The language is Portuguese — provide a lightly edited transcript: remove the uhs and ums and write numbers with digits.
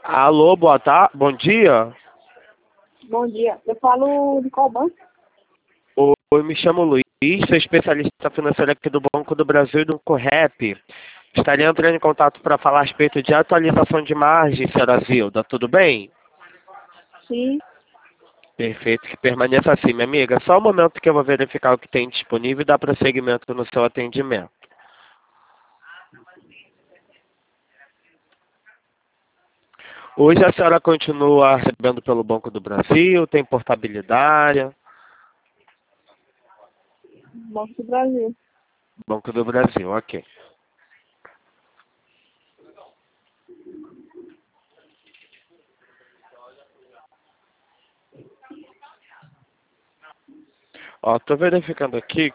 Alô, boa tarde, bom dia. Bom dia. Eu falo de qual banco? Oi, eu me chamo Luiz, sou especialista financeiro aqui do Banco do Brasil e do Correp. Estaria entrando em contato para falar a respeito de atualização de margem, senhora Zilda, tudo bem? Sim. Perfeito, que permaneça assim, minha amiga. Só um momento que eu vou verificar o que tem disponível e dar prosseguimento no seu atendimento. Hoje a senhora continua recebendo pelo Banco do Brasil, tem portabilidade? Banco do Brasil. Banco do Brasil, ok. Ó, tô verificando aqui